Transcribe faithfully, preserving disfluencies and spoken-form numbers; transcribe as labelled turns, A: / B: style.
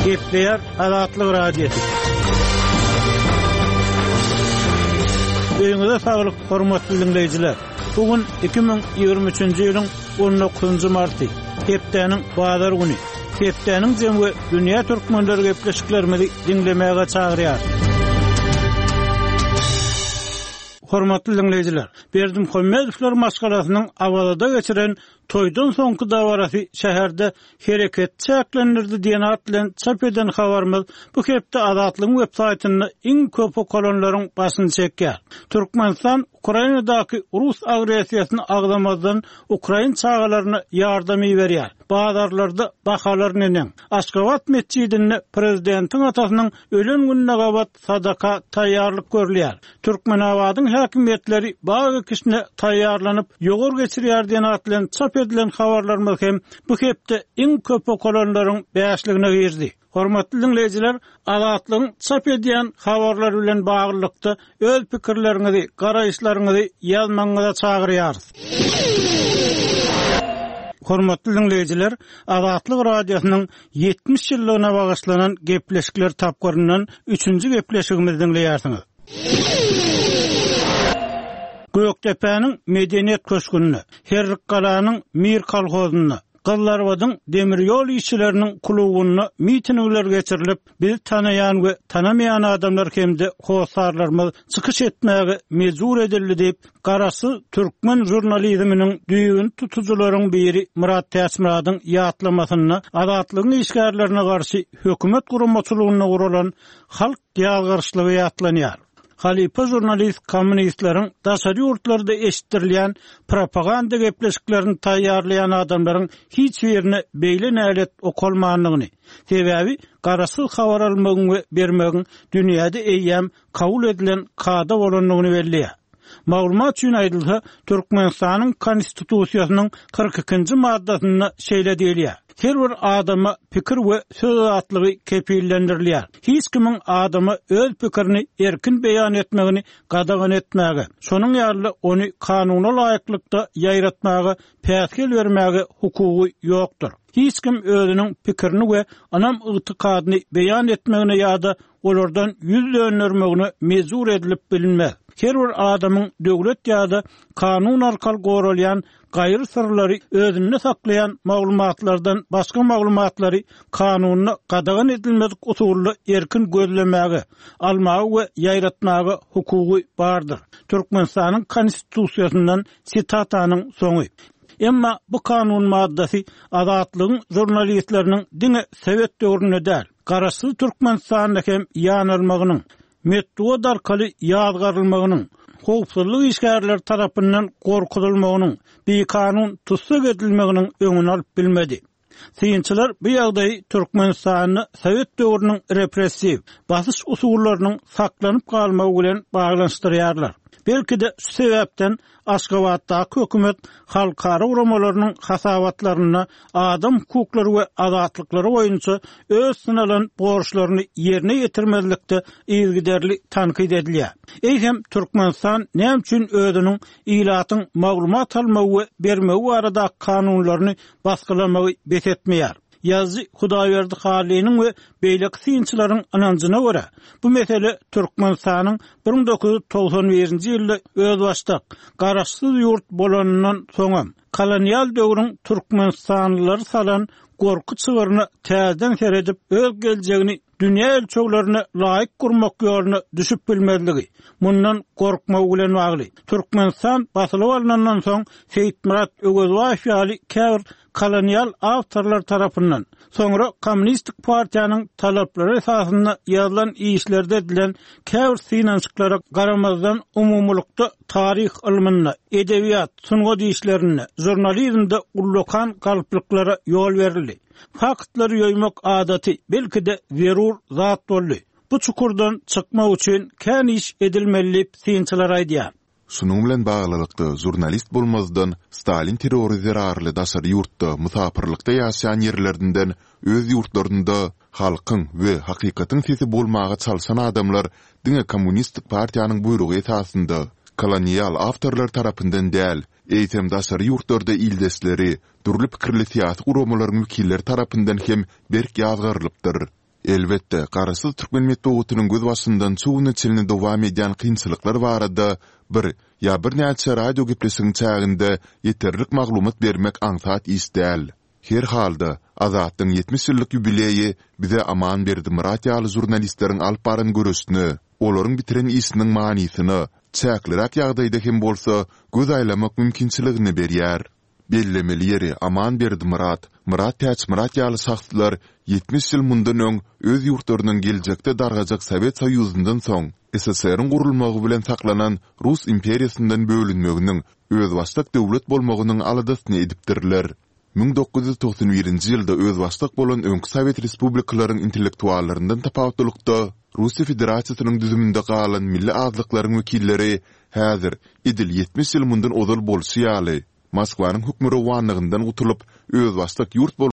A: Gepleyer Azatlyk Radiosu. Öňüňizde saglyk, hormatly dinleyijiler. Bugün iki bin ýygrimi üçinji ýylyň on dokuzunjy marty, hepdeniň bazar güni. Hepdeniň jemgy dünýä türkmenleri gepleşiklerimizi dinlemäge çagyrýar. Hormatly dinleyijiler, Berdim Hömmedowler maskarasynyň awalada geçiren toýdan soňky dawarasy şäherde hereket çäklendirdi diýen at bilen çap eden habarymyz bu hepde Azatlygyň web saýtyny iň köp okulanylaryň başyny çekýär. Türkmenistan Ukrainadaky Rus agresiýasyny agdamazdan Ukrain çağalaryna ýardamy berýär. Bazarlarda bahalar nenen. Aşgabat mescidinde prezidentiň atasynyň ölen gününe gabat sadaka taýýarlyk görülýär. Türkmenabadyň häkimetleri bagy kişine taýýarlanyp ýogor geçirýär diýen at bilen çap edilen habarlarymyz hem bu hepde iň köp okulanylaryň beýişligine girdi. Hormatly dinleyijiler, Azatlygyň çap edýän habarlar bilen baglykda öz pikirleriňizi, garaýşlaryňyzy ýazmaňyza çagyrýarys. Hormatly dinleyijiler, Azatlyk radiosynyň ýetmiş ýyllygyna bagyşlanan gepleşikler tapgyryndan üçünji gepleşigimizi dinleýärsiňiz. Göktepe'nin medeniyet köşkününü, Herrik Galanyň Mir kolhozyny, Gyllarbadyň demir ýol işçileriniň klubyny mitingler geçirilip, bizi tanaýan we tanamaýan adamlar hemde howsarlarymyz çykyş etmäge mejbur edildi diýip garasy türkmen jurnalizminiň düýün tutucularyň biri Murat Täsmiradyň ýatlamasyny Azatlygyň işgärlerine garşy hökümet guramaçylygyna guralan halk ýalgyrçylygy ýatlanýar. Halipa jurnalist kommunistlerin daşary ýurtlarda eşitdirilýän propaganda gepleşiklerini taýýarlayan adamlaryň hiç ýerine beýle nälet okulmanlygyny, sebäbi garasyl habar almagyň we bermegiň dünýäde eýýäm kabul edilen kada bolanlygyny belliýär. Maglumat üçin aýdylsa, Türkmenistanyň konstitusiýasynyň kırk ikinji maddasyna şeýle diýilýär. Her bir adama pikir we söz azatlygy kepillendirilýär. Hiç kimiň adama öz pikirini erkin beýan etmegini gadagan etmäge, şonuň ýaly ony kanuny laýyklykda ýaýratmaga, päsgel bermäge hukugy ýokdur. Hiç kim özüniň pikirini we anam ygtykadyny beýan etmegine ýa-da olardan ýüz döndürmegine mejbur edilip bilinmez. Her bir adamyň döwlet ýa-da kanun arkaly goralýan gaýry sırlary özünde saklayan maglumatlardan başga maglumatlary kanunyna gadagan edilmedik usully erkin gözlemäge, almagy we ýaýratmagy hukugy bardyr. Türkmenistanyň konstitusiýasyndan sitataның soňy. Emma bu kanun maddasy azatlygyň jurnalistleriniň diňe Sowet döwrüne däl, garaşy Türkmenistanda hem ýanylmagynyň, metod arkaly ýazgarylmagynyň, howpsuzlyk işgärleri tarapyndan gorkutulmagynyň, bir kanun tutsak edilmeginiň öňüni alyp bilmedi. Syýançylar bu ýagdaýy Türkmenistanyň Sowet döwrüniň repressiw basyş usullarynyň saklanyp galmagy bilen baglanşdyrýarlar. Belki de şu sebäpden Aşgabatdaky hökümet halkara uramalarynyň hasabatlaryna adam hukuklary we azatlykları boýunça öz synalan borçlaryny ýerine ýetirmezlikde ýygyderli tankyd edilýär. Eýhem Türkmenistan näme üçin özüniň ilatyň maglumat almagy we bermegi arada kanunlaryny baskylamagy betetmeýär. Yazı Hudaýberdi Halynyň we beýlek syňçylaryň ananjyna görä, bu mesele Türkmenistanyň bir bin dokuz yüz togson birinji ýylda öz başdak, garaşsyz ýurt bolanyndan soňam kolonial döwrüň Türkmenistanlylary salan gorku çygyryny täzeden seredip öz geljegini dünýä ölçeglerine laýyk gurmak ýoluna düşüp bilmezligi, mundan gorkmak bilen bagly. Türkmenistan basylyp alynandan soň Seyitmurat Ögezbaýew ýaly käbir kolonial awtorlar tarapyndan, soňra Kommunistik partiýanyň talaplary esasynda ýazylan işlerde edilen käbir synançyklara garamazdan umumlukda tarih ilmine, edebiýat, sungat işlerine, jurnalizmde ullukan galyplyklara ýol berildi. Faktlary ýoýmak adaty belki de zerur zat boldy. Bu çukurdan çykmak üçin kän iş edilmeli syňçylar aýdýar.
B: Şunun bilen baglykda jurnalist bolmazdan Stalin terrorizer arly daşary ýurtda musapirlikde ýaşaýan ýerlerinden öz ýurtlarynda halkyň we hakykatyň sesi bolmagy çalşan adamlar diňe kommunistik partiýanyň buyrugy esasynda kolonial awtorlar tarapyndan däl, eýtem daşary ýurtlarda ildesleri, turly pikirli siýasy guramalaryň wekilleri tarapyndan hem berk ýazgyrylypdyr. Elbette, garasyz türkmen medeniýetiniň göz başyndan çuwuny çelini dowam edýän kynçylyklar barada bir ýa bir näçe radio gepleşigiň çäginde ýeterlik maglumat bermek aňsat isdäl. Her halda, Azatyň ýetmiş ýyllyk ýubileýi bize aman berdi Murat ýaly jurnalistleriň alyp baran görüşini, olaryň bitiren isiniň manysyny, çäklerek ýagdaýda hem bolsa göz aýlamak mümkinçiligini berýär. Bellemeli ýeri aman berdi Murat, Murat täç Murat ýaly şahslar ýetmiş ýyl mundan öň öz ýurtlarynyň geljekde dargajak Sowet Soýuzundan soň S S R-iň gurulmagy bilen saklanan Rus imperiýasyndan bölünmeginiň öz başlyk döwlet bolmagynyň aladasyny edipdirler. ming dokuz ýüz toksan birinji ýylda öz başlyk bolan öňkü Sowet respublikalaryň intellektuallaryndan tapawutlykda Russiýa Federasiýasynyň düzüminde galan milli azlyklaryň wekilleri häzir idil ýetmiş ýyl mundan ozal bolşy ýaly Moskwanyň hukmy rowanlygyndan gutulup öz başlyk ýurt